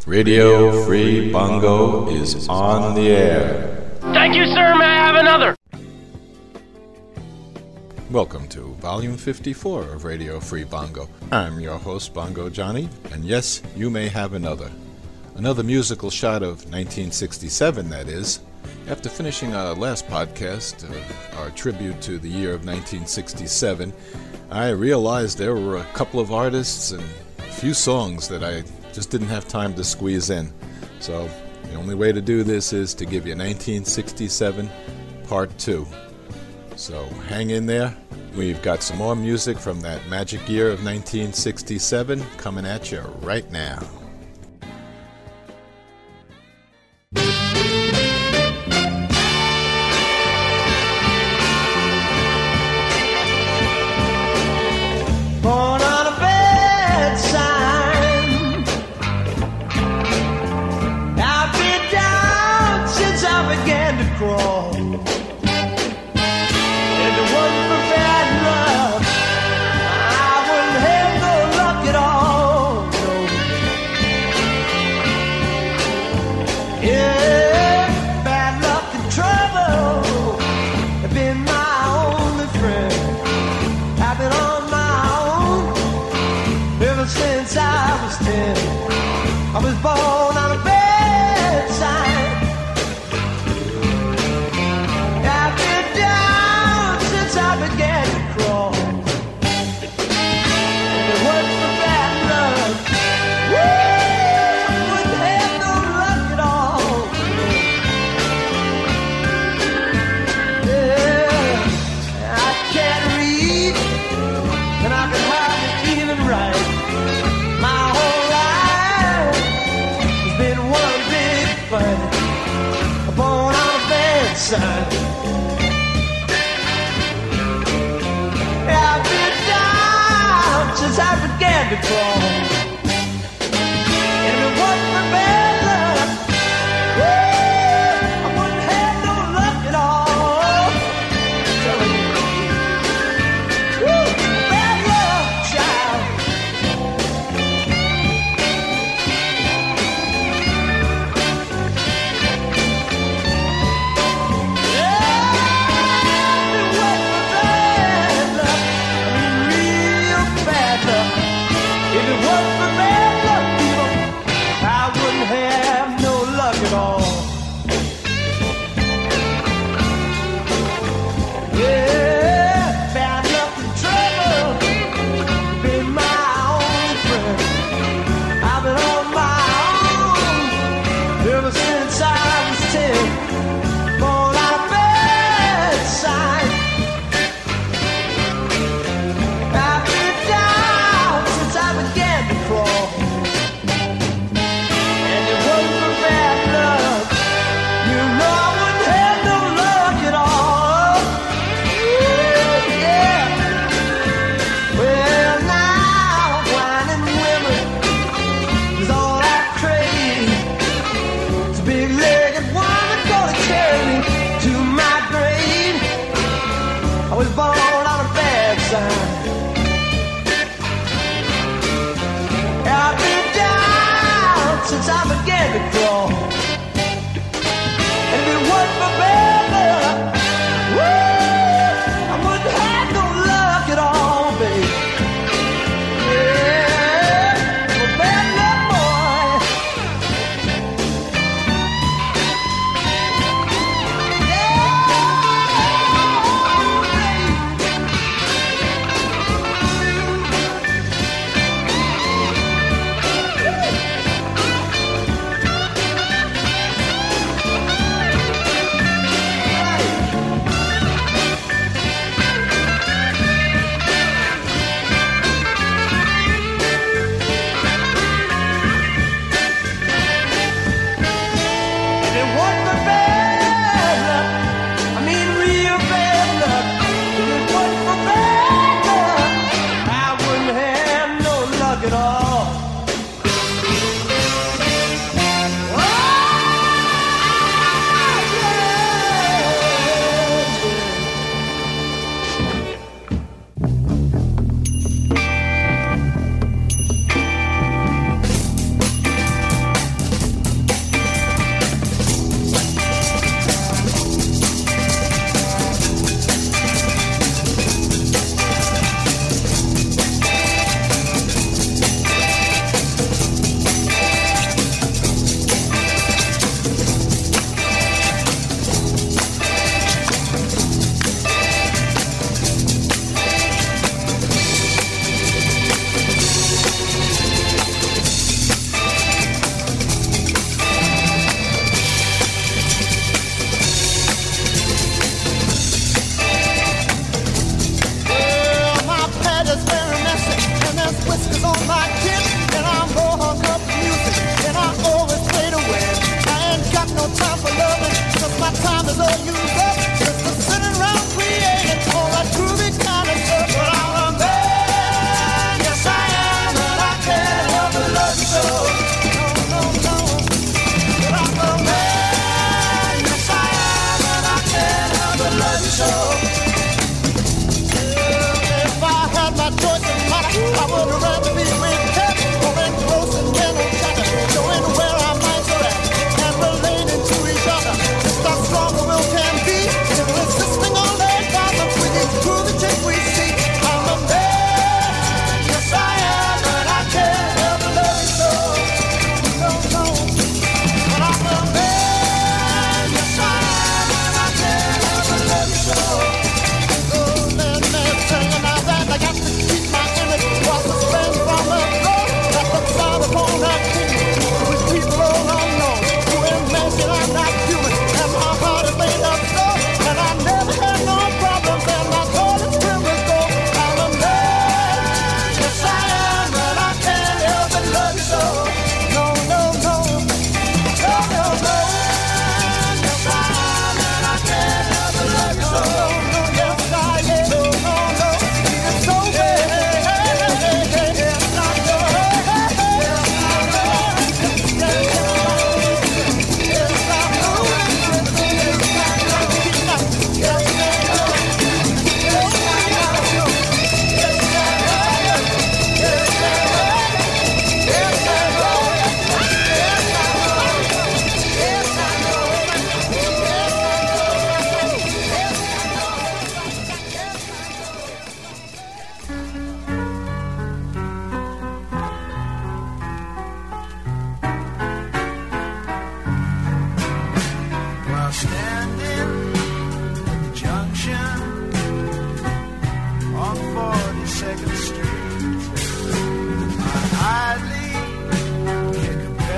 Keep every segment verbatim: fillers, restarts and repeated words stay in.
Radio Free Bongo is on the air. Thank you, sir. May I have another? Welcome to Volume fifty-four of Radio Free Bongo. I'm your host, Bongo Johnny, and yes, you may have another. Another musical shot of nineteen sixty-seven, that is. After finishing our last podcast, uh, our tribute to the year of nineteen sixty-seven, I realized there were a couple of artists and a few songs that I just didn't have time to squeeze in. So the only way to do this is to give you nineteen sixty-seven Part two. So hang in there. We've got some more music from that magic year of nineteen sixty-seven coming at you right now. Born on a bedside, I've been down since I began to crawl. If it wasn't for bad luck, I wouldn't have no luck at all. No. Yeah, bad luck and trouble have been my only friend. I've been on ever since I was ten. I was born on a bedside. I've been down since I began to crawl. If it wasn't for bad luck, woo, I wouldn't have no luck at all. Yeah, I can't read, and I can hardly even write. My whole life has been one big fight. Born on a bedside. I've been down since I began to crawl. And if it wasn't for bad luck, woo, I wouldn't have no luck at all. I'm telling you. Woo, bad luck, child. Yeah.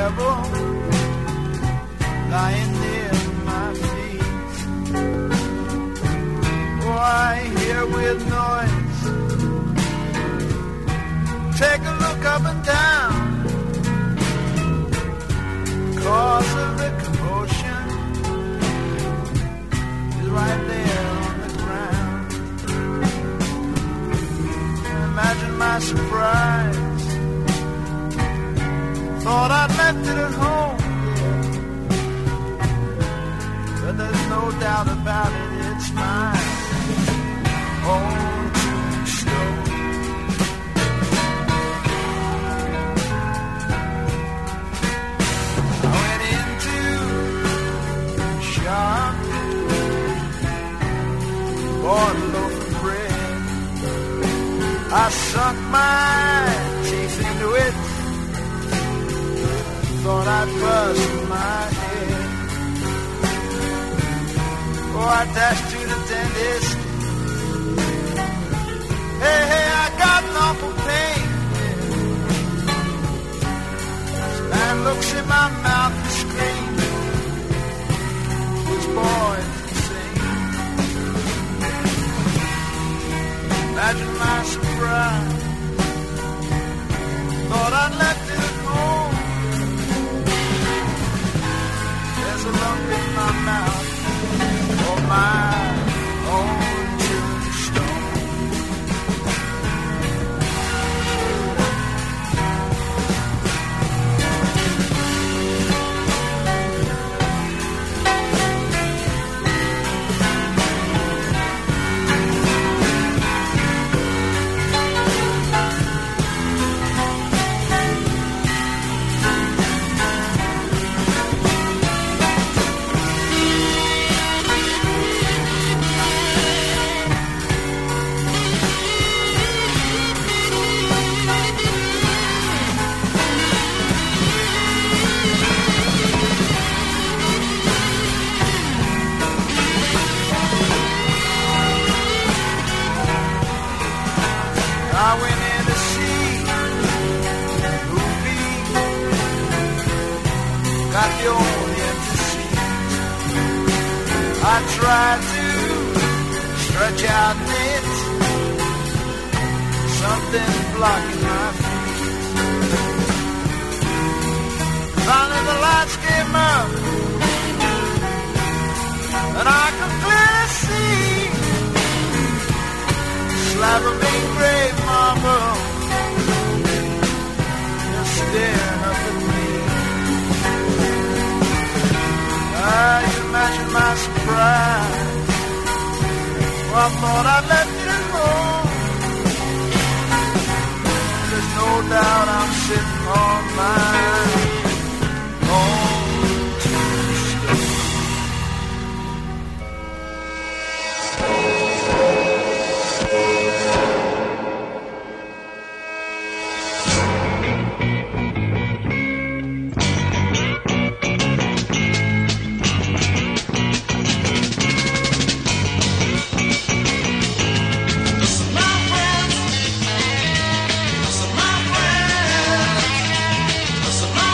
devil lying near my feet. Oh, I hear weird noise. Take a look up and down. Cause of the commotion is right there on the ground. Imagine my surprise. Thought I'd left it at home, but there's no doubt about it, it's mine. Own tombstone. I went into the shop, bought a loaf of bread. I sunk my teeth into it. Thought I'd bust my head. Oh, I dashed to the dentist. Hey, hey, I got an awful pain. This man looks in my mouth and screams, this boy's insane. Imagine my surprise. Thought I'd left it at home. There's a lump in my mouth, oh my own tombstone. I went in to see the movie, got the old empty seat. I tried to stretch out it, something blocking my feet. Finally the lights came up, and I could clearly see slab of engraved marble just staring up at me. Ah, you imagine my surprise. Well, I thought I left it at home. There's no doubt I'm sitting on my own tombstone. My friend,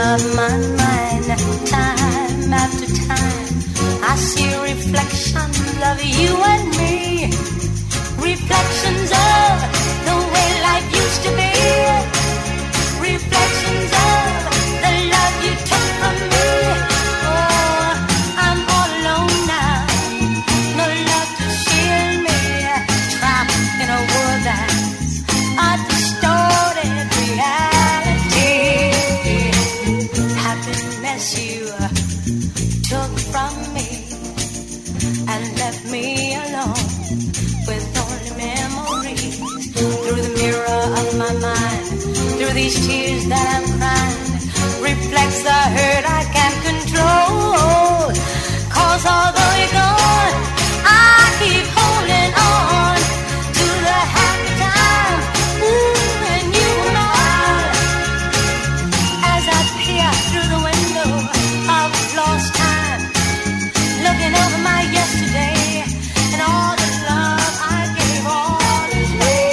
of my mind, time after time, I see reflections of you and me. Reflections of the way life used to be. Reflections of the love you took from me. Oh, I'm all alone now, no love to shield me. Trapped in a world that's a distorted reality. Happiness you took from me and left me alone with only memories. Through the mirror of my mind, through these tears that I'm crying, reflects the hurt I can't control. Cause although you're gone, I keep holding on to the happy time. Ooh, and you were mine. As I peer through the window of lost time, looking over my yesterday and all the love I gave, all is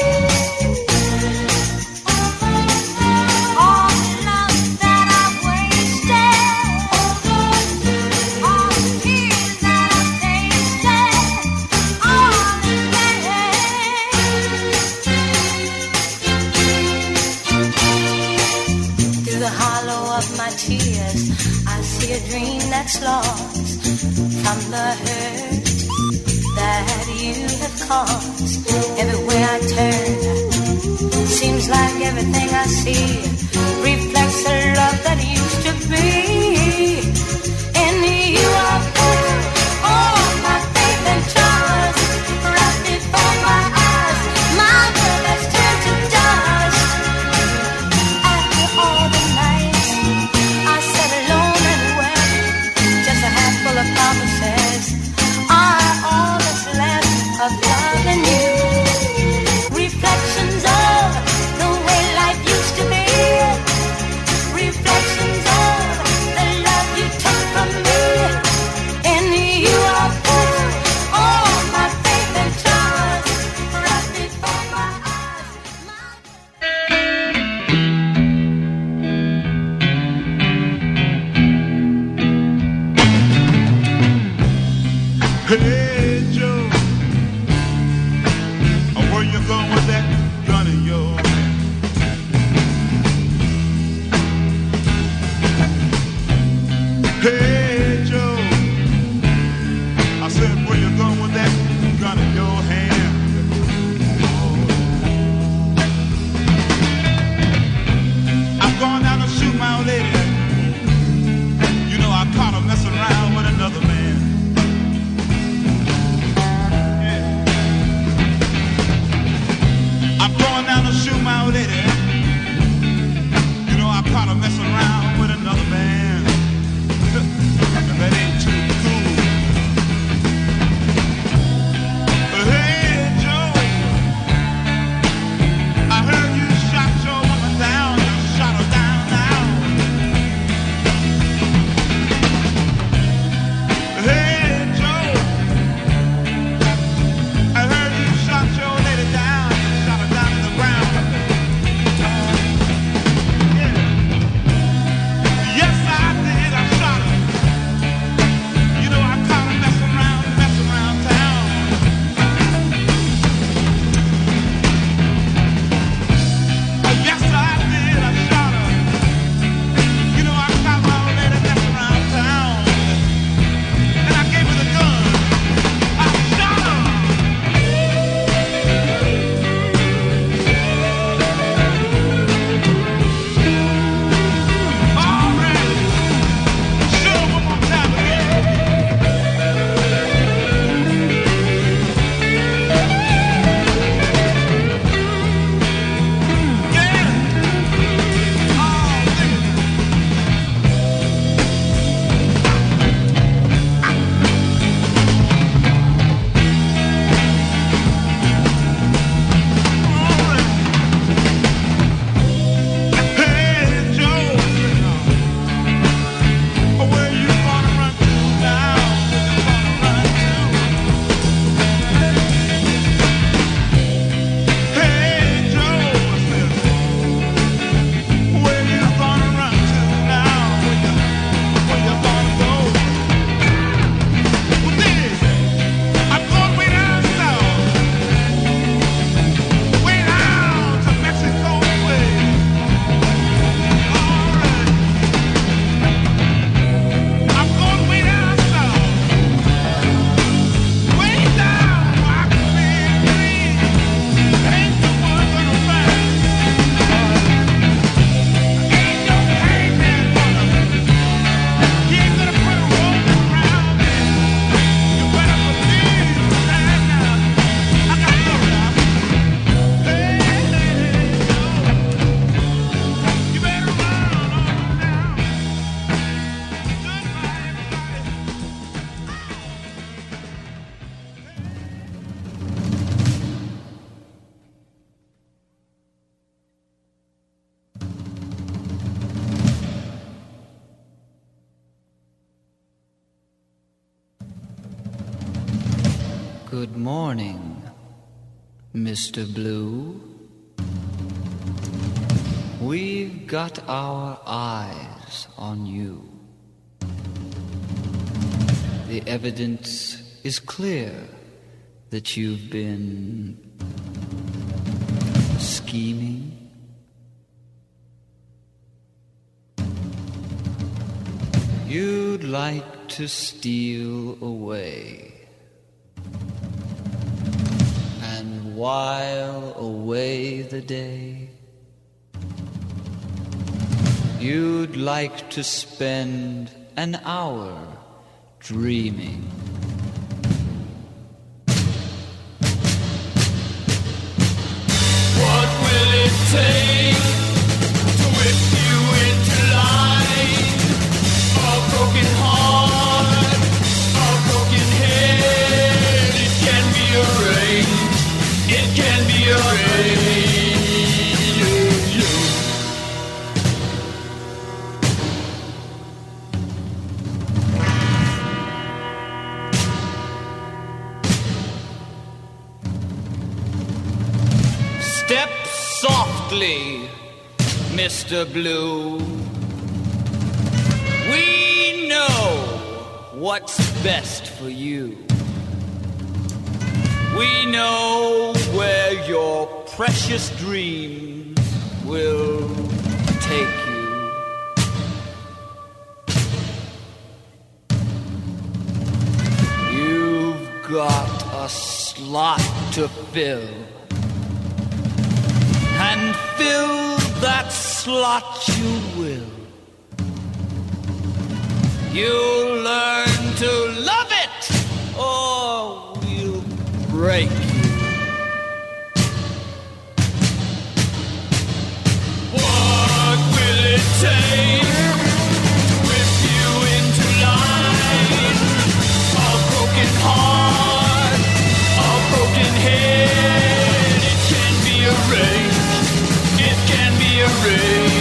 all the love that I wasted, all the tears that I tasted, all is vain. Through the hollow of my tears, I see a dream that's lost from the hurt that you have caused. Everywhere I turn, seems like everything I see reflects the love that used to be. In you I put all my faith and trust, right before my eyes, my world has turned to dust. After all the nights I sat alone and wept, just a handful of promises are all that's left of loving you. Reflections of the way life used to be. Reflections of the love you took from me. In you I put all my faith and trust, right before my eyes. Hey Joe, where you going with that gun of yours? Hey Joe, I said where you going with that gun in your hand? I'm going down to shoot my old lady. You know I caught her messing around with another man. Good morning, Mister Blue. We've got our eyes on you. The evidence is clear that you've been scheming. You'd like to steal away. And while away the day, you'd like to spend an hour dreaming. What will it take to whip you into line? A broken heart, a broken head. It can be arranged. It can be arranged. Step softly, Mister Blue. We know what's best for you. We know where your precious dreams will take you. You've got a slot to fill. And fill that slot you will. You'll learn to love it, or we'll break you. What will it take to whip you into line? A broken heart, a broken head. It can be arranged. It can be arranged.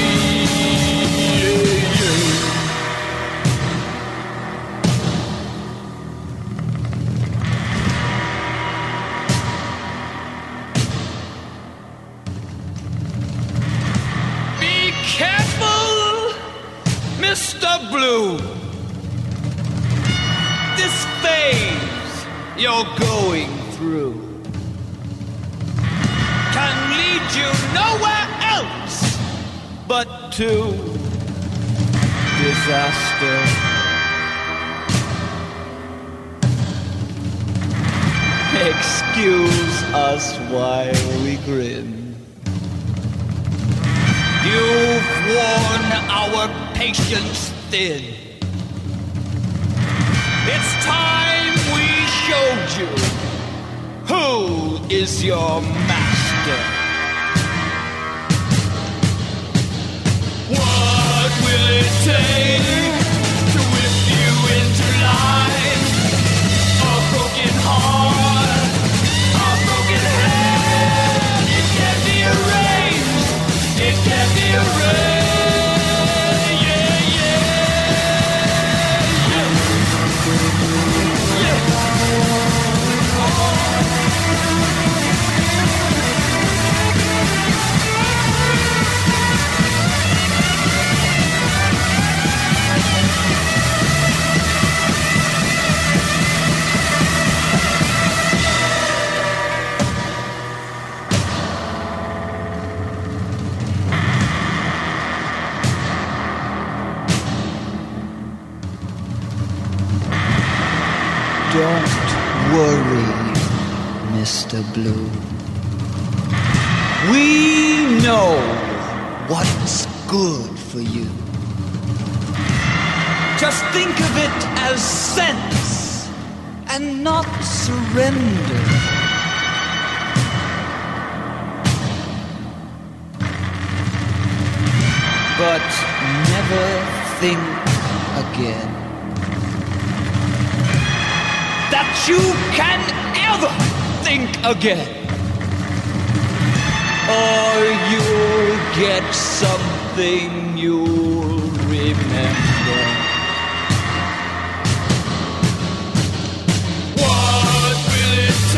Be careful, Mister Blue. This phase you're going through can lead you nowhere else but to disaster. Excuse us while we grin. You've worn our patience thin. It's time we showed you who is your master. What will it take to whip you into line? A broken heart, a broken head. It can be arranged. It can be arranged. Yeah, yeah, yeah. Don't worry, Mister Blue. We know what's good for you. Just think of it as sense and not surrender. But never think again that you can ever think again, or you'll get something you'll remember. What will it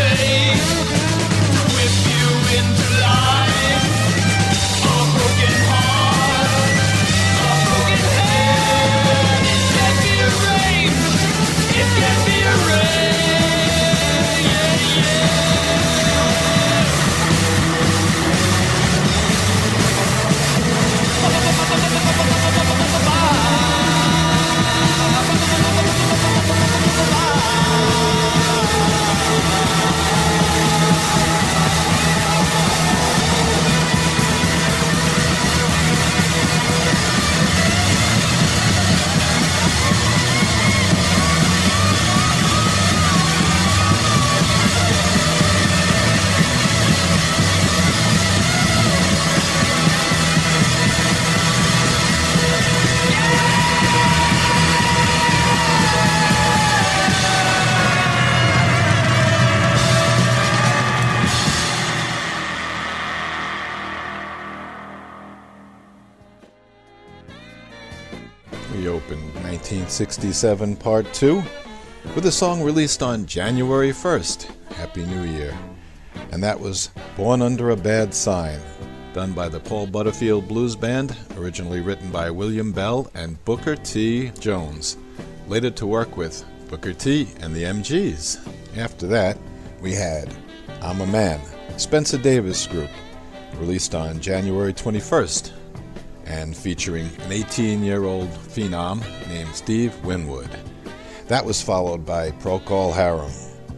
sixty-seven Part two, with a song released on January first. Happy New Year. And that was Born Under a Bad Sign, done by the Paul Butterfield Blues Band, originally written by William Bell and Booker T. Jones, later to work with Booker T. and the M Gs. After that, we had I'm a Man, Spencer Davis Group, released on January twenty-first, and featuring an eighteen-year-old phenom named Steve Winwood. That was followed by Procol Harum,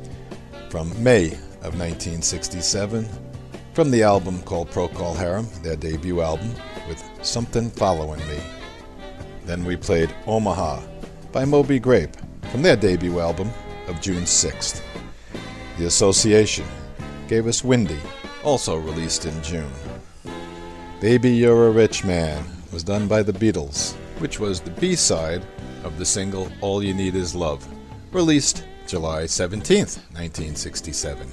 from May of nineteen sixty-seven, from the album called Procol Harum, their debut album, with Something Following Me. Then we played Omaha by Moby Grape, from their debut album of June sixth. The Association gave us Windy, also released in June. Baby You're a Rich Man was done by the Beatles, which was the B-side of the single All You Need Is Love, released July seventeenth, nineteen sixty-seven.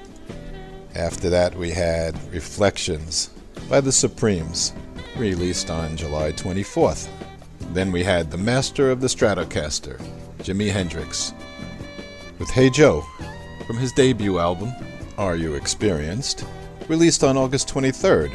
After that we had Reflections by the Supremes, released on July twenty-fourth. Then we had The Master of the Stratocaster, Jimi Hendrix, with Hey Joe, from his debut album, Are You Experienced?, released on August twenty-third.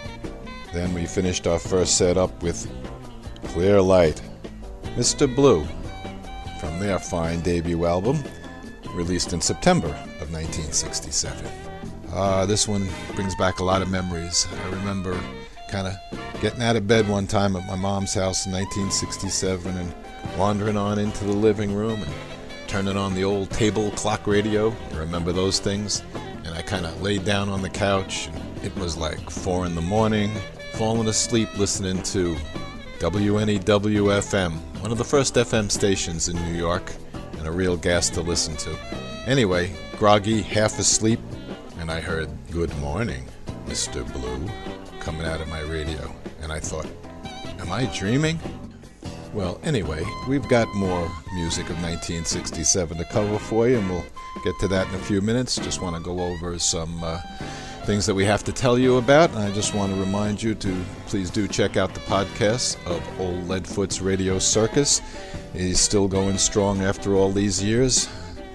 Then we finished our first set up with Clear Light, Mister Blue, from their fine debut album, released in September of nineteen sixty-seven. Uh, this one brings back a lot of memories. I remember kind of getting out of bed one time at my mom's house in nineteen sixty-seven and wandering on into the living room and turning on the old table clock radio. You remember those things? And I kind of laid down on the couch, and it was like four in the morning, falling asleep listening to W N E W F M, one of the first F M stations in New York, and a real gas to listen to. Anyway, groggy, half asleep, and I heard, "Good morning, Mister Blue," coming out of my radio, and I thought, am I dreaming? Well, anyway, we've got more music of nineteen sixty-seven to cover for you, and we'll get to that in a few minutes. Just want to go over some uh, things that we have to tell you about, and I just want to remind you to please do check out the podcast of Old Leadfoot's Radio Circus. He's still going strong after all these years,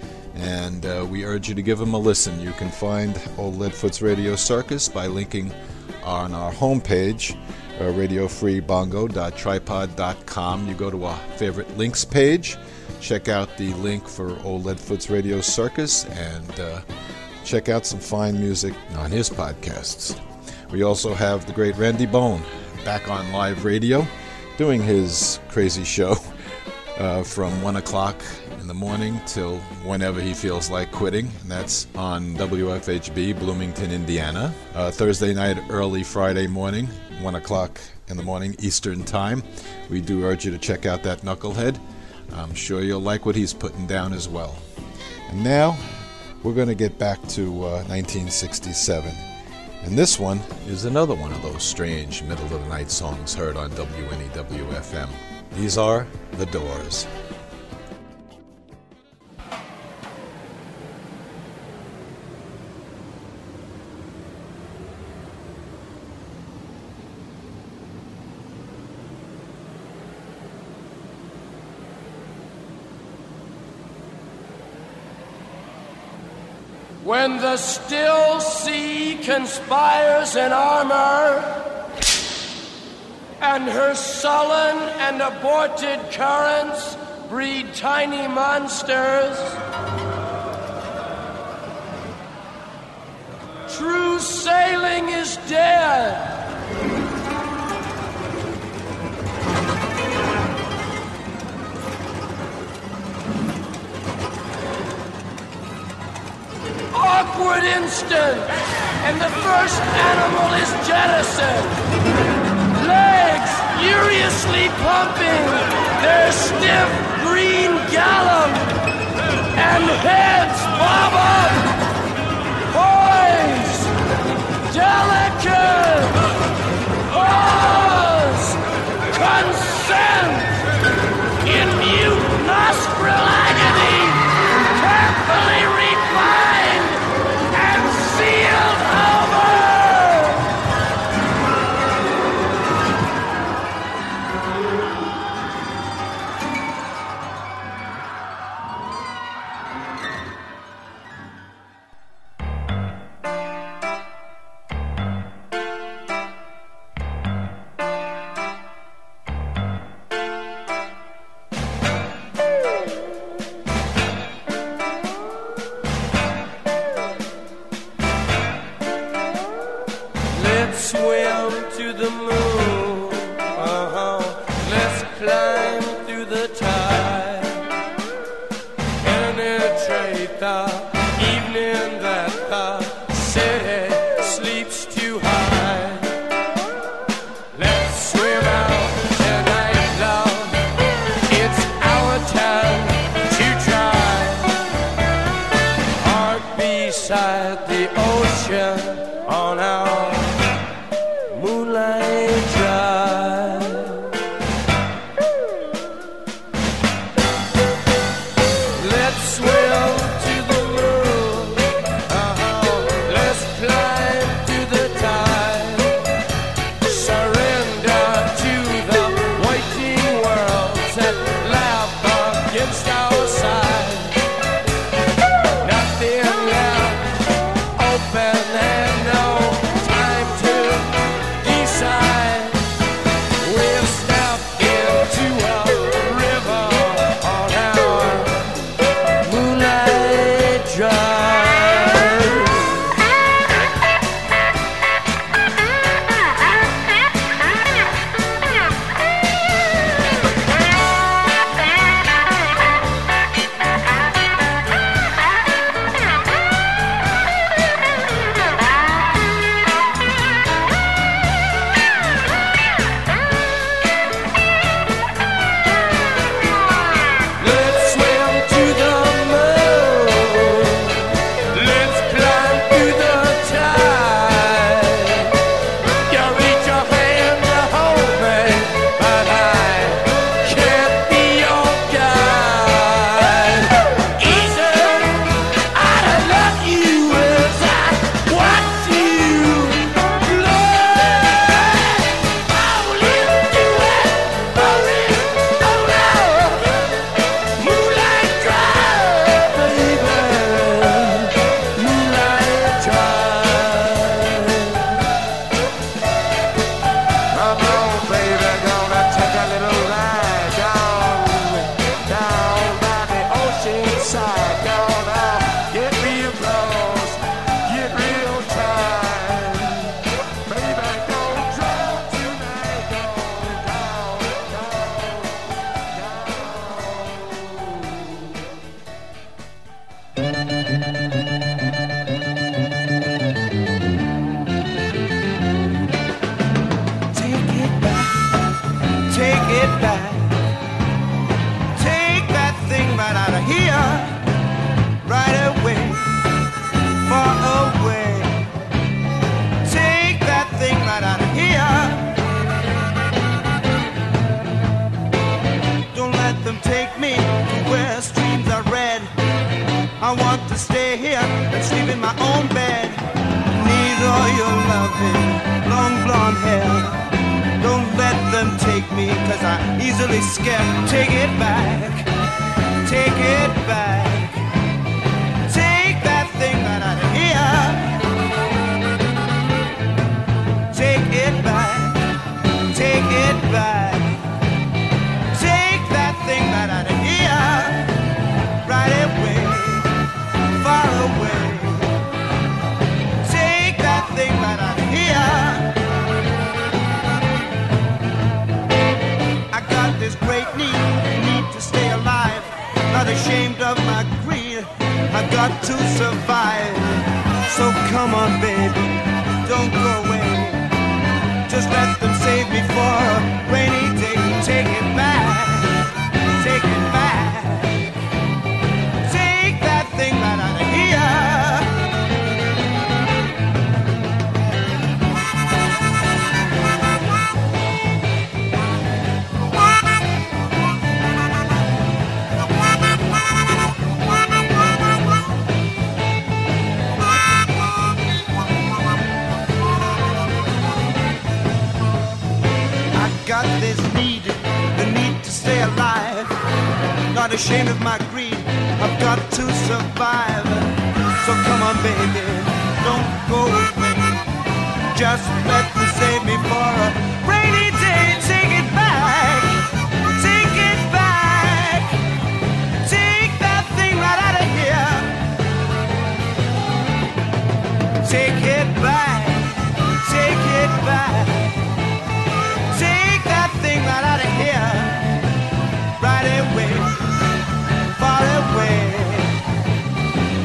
and uh, we urge you to give him a listen. You can find Old Leadfoot's Radio Circus by linking on our homepage, uh, radio free bongo dot tripod dot com. You go to our favorite links page, check out the link for Old Leadfoot's Radio Circus, and uh, check out some fine music on his podcasts. We also have the great Randy Bone back on live radio, doing his crazy show uh, from one o'clock in the morning till whenever he feels like quitting, and that's on W F H B, Bloomington, Indiana. Uh, Thursday night, early Friday morning, one o'clock in the morning Eastern Time. We do urge you to check out that knucklehead. I'm sure you'll like what he's putting down as well. And now, we're going to get back to uh, nineteen sixty-seven. And this one is another one of those strange middle-of-the-night songs heard on W N E W F M. These are The Doors. When the still sea conspires in armor, and her sullen and aborted currents breed tiny monsters, true sailing is dead. Awkward instant, and the first animal is jettisoned. Legs furiously pumping their stiff green gallop, and heads bob up, poised, delicate, pause, consent, in mute nostril agony, carefully refined and sealed over. the evening that the city sleeps too high. Let's swim out tonight, love. It's our time to try. Park beside the ocean on our moonlight drive. Let's swim to the moon. Uh-huh. Let's climb to the tide. Surrender to the waiting worlds that laugh against our side. Nothing left open and no time to decide. We'll step into a river on our moonlight drive. Let's swim to the moon. Let's climb to the tide. You reach your hand to hold me, but I can't be your guide. Easy, I love you as I watch you glide. Fall into it, fall in, oh no. Moonlight drive, baby. Moonlight drive. Come on, baby, gonna take a little ride down, down by the ocean side. Gonna get real close, get real tight. Baby, go drown tonight, go down, Take it back, take it back. Take that thing right out of here, right away, far away. Take that thing right out of here. Don't let them take me to where streams are red. I want to stay here and sleep in my own bed. Need all your loving, long blonde hair. Don't let them take me, cause I'm easily scared. Take it back, take it back. Take that thing right out of here. Take it back, take it back. Take that thing right out of here. Right away, far away. Take that thing right out of here. I got this great need, need to stay alive. Not ashamed of my greed, I've got to survive. So come on, baby, don't go away. Just let them save me for a rainy day. Take it back, take it back. Take that thing right out of here. Got this need, the need to stay alive. Not ashamed of my greed, I've got to survive. So come on, baby, don't go away. Just let me save me for a rainy day. Take it back, take it back. Take that thing right out of here. Take it back, take it back. Take that thing right out of here, right away, far away.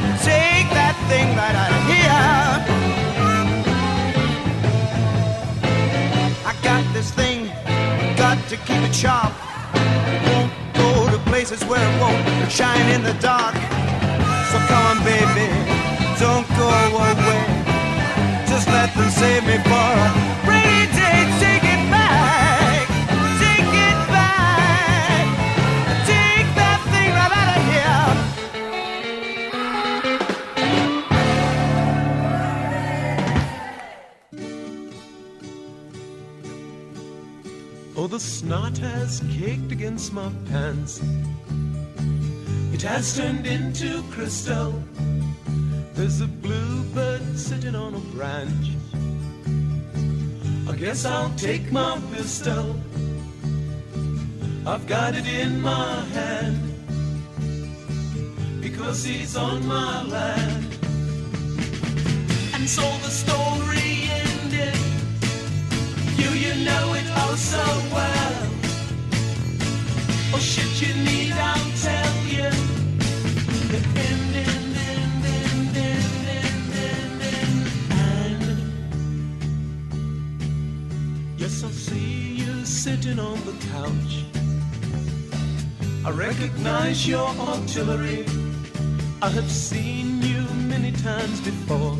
sharp. Won't go to places where it won't shine in the dark. So come on, baby, don't go away. Just let them save me for a rainy day. Take it back, take it back, take that thing right out of here. Oh, the snot has caked against my pants. It has turned into crystal. There's a bluebird sitting on a branch. I guess I'll take my pistol. I've got it in my hand because he's on my land. And so the story ended. You, you know it oh so well. Oh shit, you need, I'll tell you. The end, end, end, end, end, end, end, end, and yes, I see you sitting on the couch. I recognize your artillery. I have seen you many times before.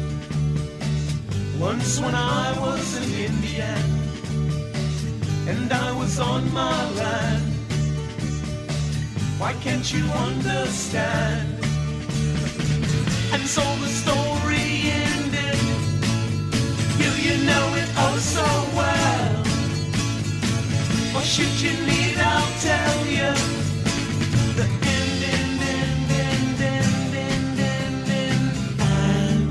Once when I was an Indian and I was on my land. Why can't you understand? And so the story ended. You, you know it oh so well. What should you need, I'll tell you. The end, end, end, end, end, end, end, end, and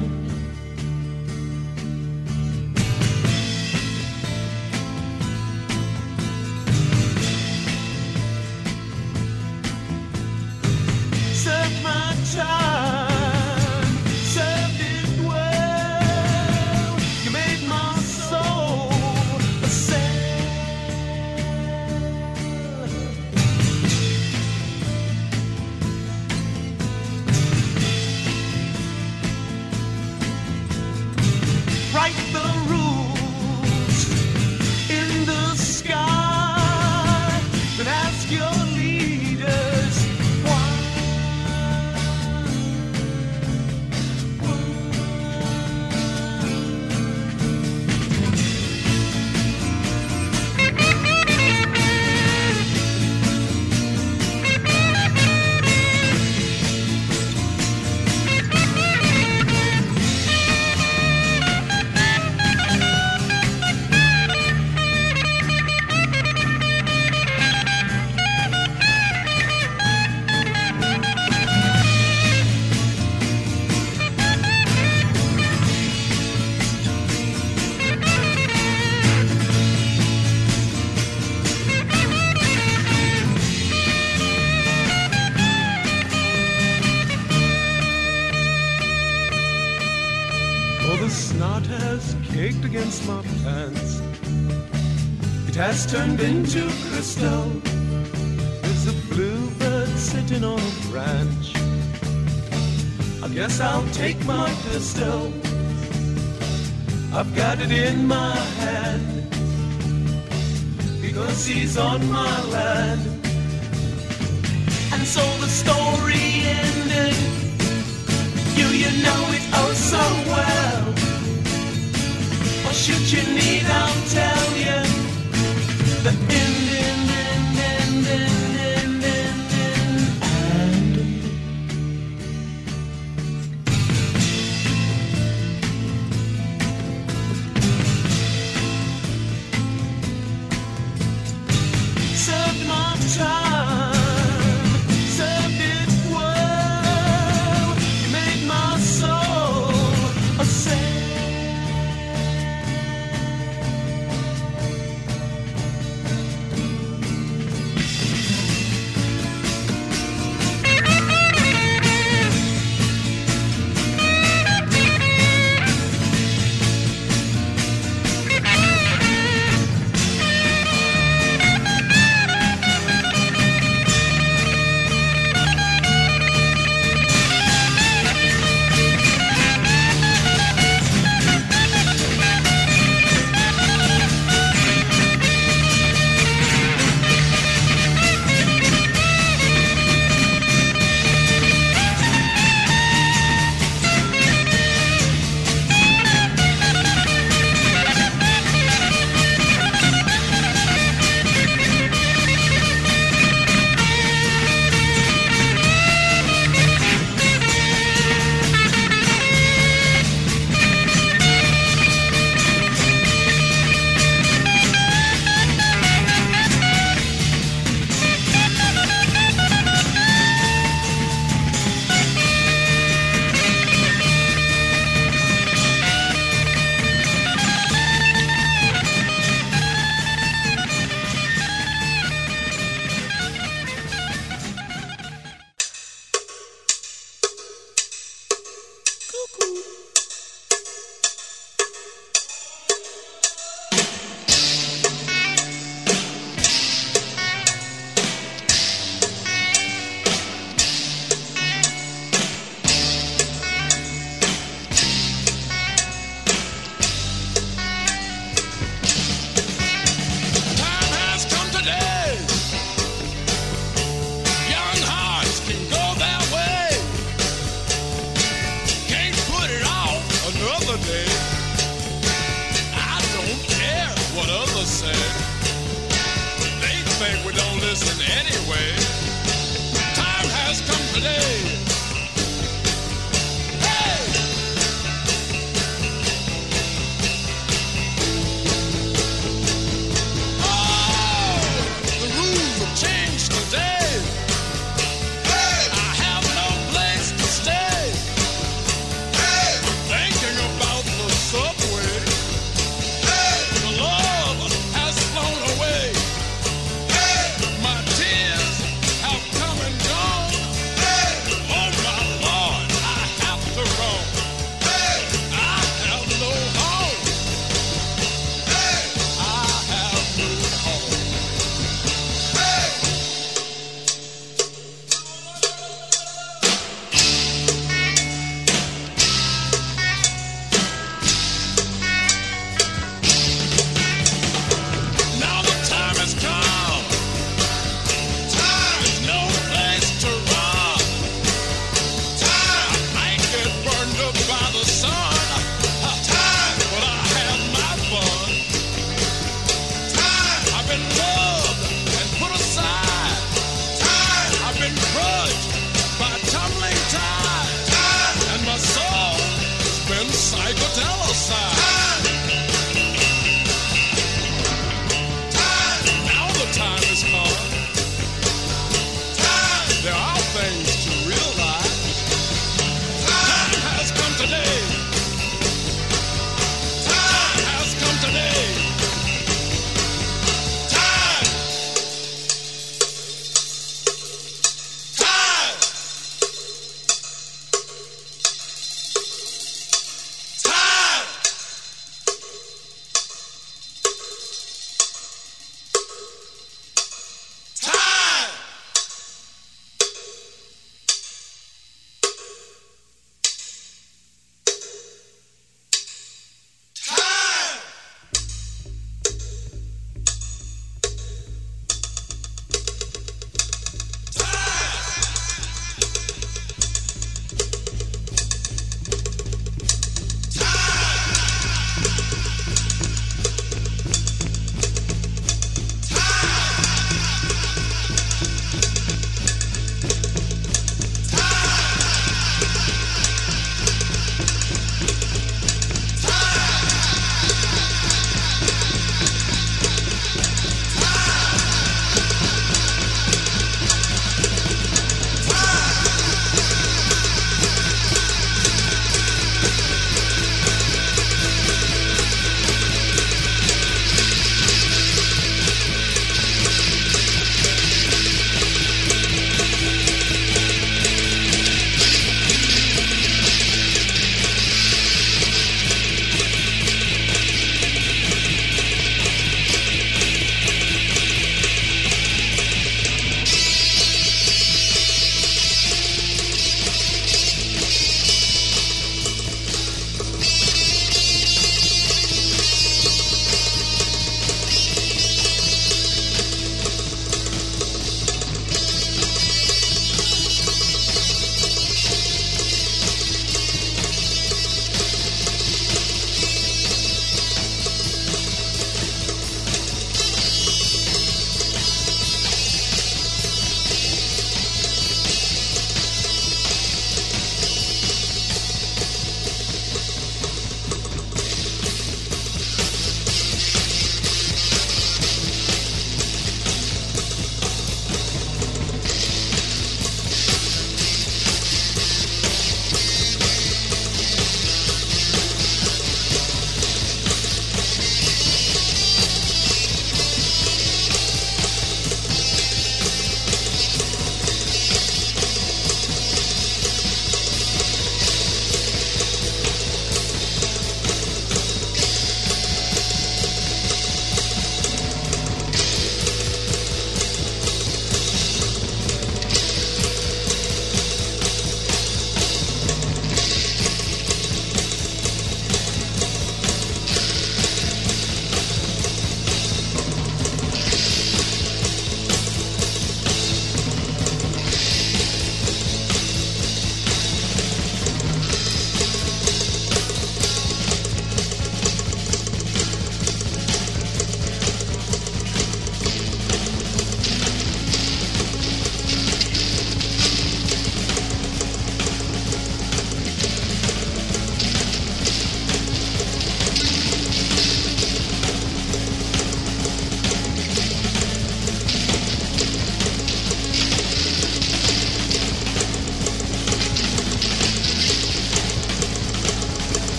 served my time, served it well. You made my soul a sail. Write the rules in the sky, then ask your leaders why. Oh, the snot has caked against my pants. It has turned into crystal. There's a bluebird sitting on a branch. I guess I'll take my pistol. I've got it in my hand because he's on my land. And so the story ended. You, you know it oh so well. What should you need, I'll tell you. The end, end, end, end, end, end, end, end, and served my time, served it well. My tears have come and gone.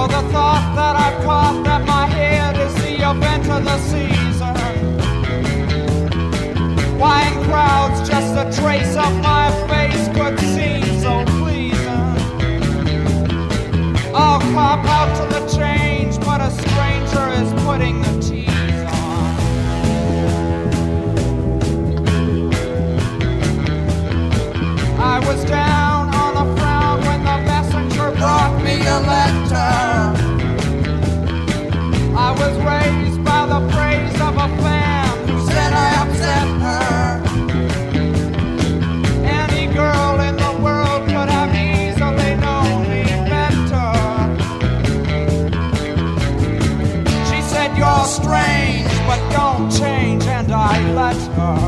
Oh, the thought that I've caught that my head is the event of the season. Why in crowds just a trace of my face could seem so pleasing. I'll cop out to the change, but a stranger is putting the tease on. I was down on the frown when the messenger brought me a letter. I was raised by the praise of a fan who said I upset her. Any girl in the world could have easily known me better. She said, you're strange, but don't change, and I let her.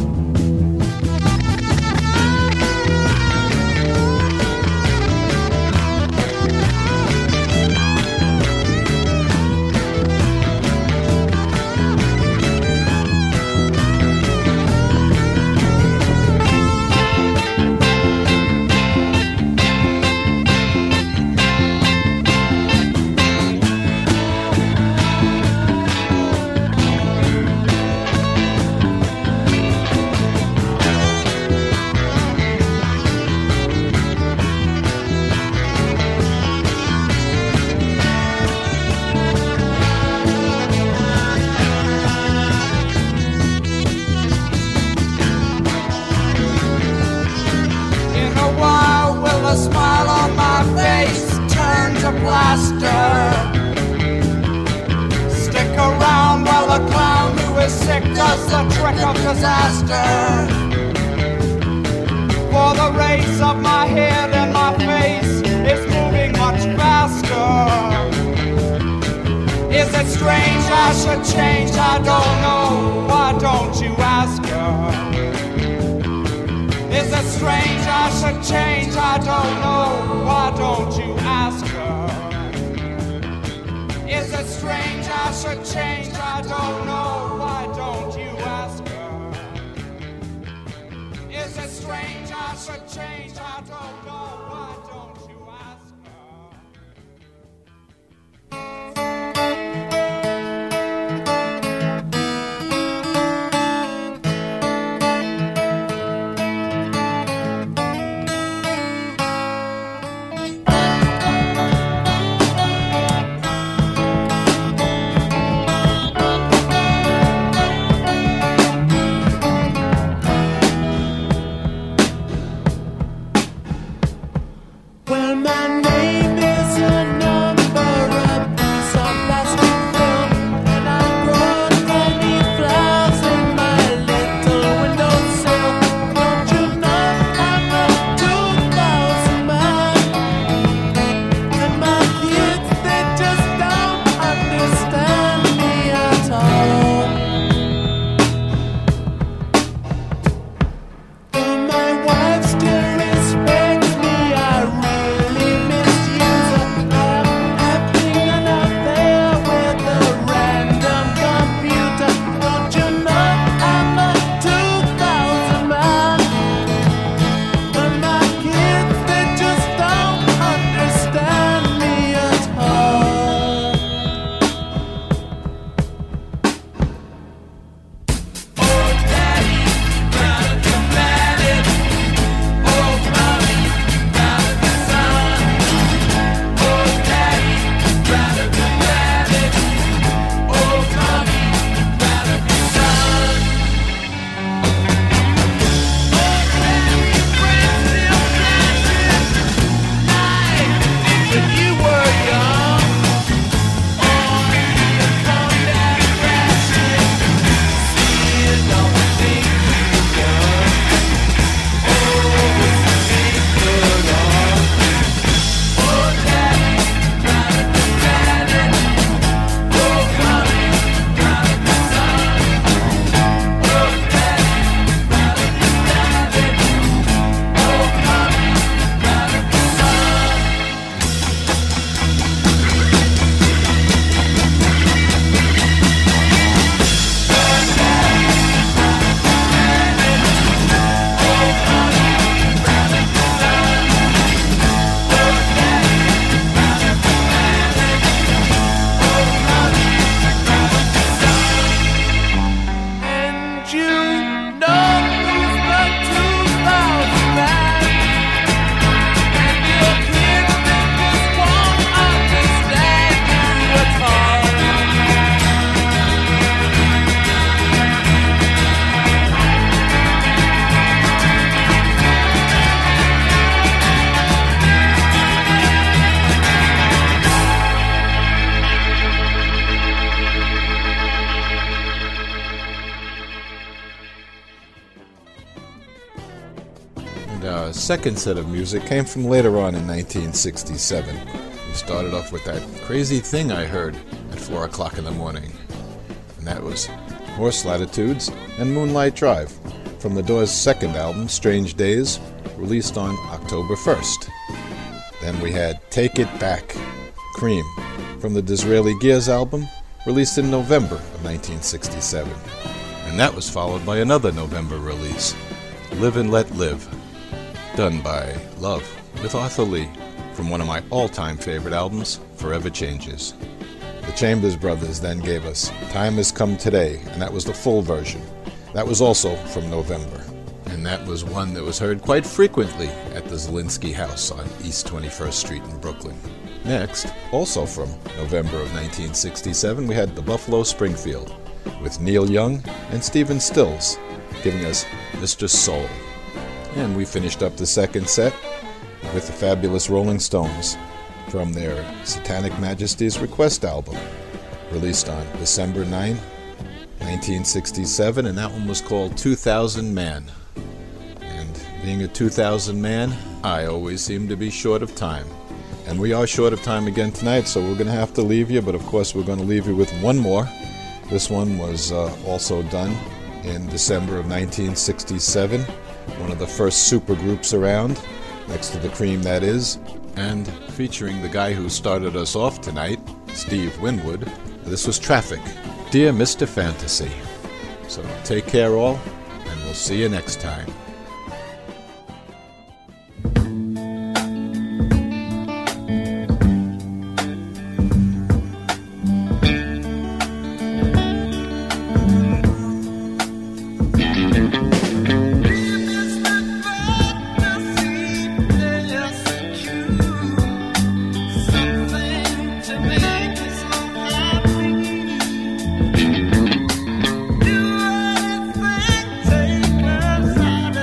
The smile on my face turn to plaster. Stick around while the clown who is sick does the trick of disaster. For the race of my head and my face is moving much faster. Is it strange I should change? I don't know. Why don't you ask her? Is it strange I should change? I don't know. Why don't you ask her? Is it strange I should change? I don't know. Why don't you ask her? Is it strange I should change? I don't know. Why don't you ask second set of music came from later on in nineteen sixty-seven. We started off with that crazy thing I heard at four o'clock in the morning. And that was Horse Latitudes and Moonlight Drive from the Doors' second album, Strange Days, released on October first. Then we had Take It Back, Cream, from the Disraeli Gears album, released in November of nineteen sixty-seven. And that was followed by another November release, Live and Let Live, done by Love with Arthur Lee, from one of my all-time favorite albums, Forever Changes. The Chambers Brothers then gave us Time Has Come Today, and that was the full version. That was also from November. And that was one that was heard quite frequently at the Zelinsky House on East twenty-first Street in Brooklyn. Next, also from November of nineteen sixty-seven, we had the Buffalo Springfield, with Neil Young and Stephen Stills, giving us Mister Soul. And we finished up the second set with the fabulous Rolling Stones from their Satanic Majesty's Request album, released on December ninth, nineteen sixty-seven, and that one was called two thousand Man. And being a two thousand man, I always seem to be short of time. And we are short of time again tonight, so we're going to have to leave you, but of course we're going to leave you with one more. This one was uh, also done in December of nineteen sixty-seven, one of the first supergroups around, next to the Cream, that is, and featuring the guy who started us off tonight, Steve Winwood. This was Traffic, Dear Mister Fantasy. So take care all, and we'll see you next time. Take us out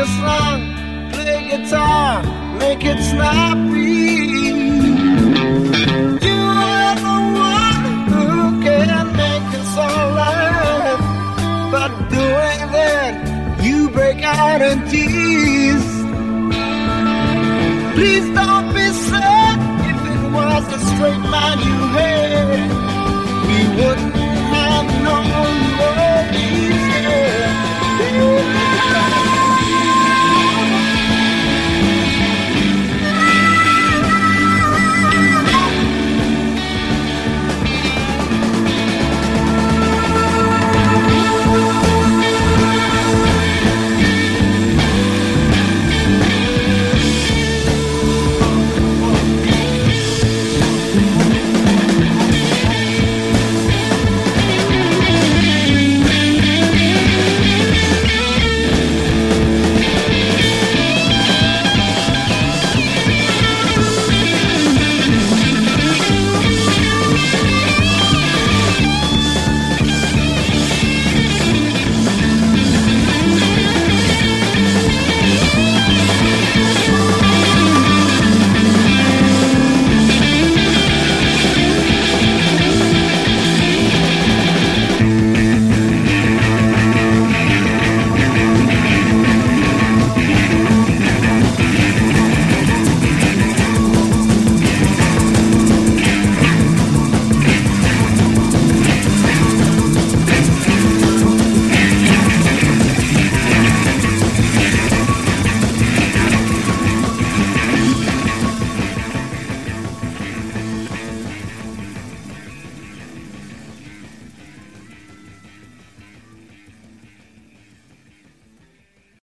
song, play guitar, make it snappy. You are the one who can make us all laugh, but doing that, you break out in tears. Please don't be sad. If it was a straight man you had, we wouldn't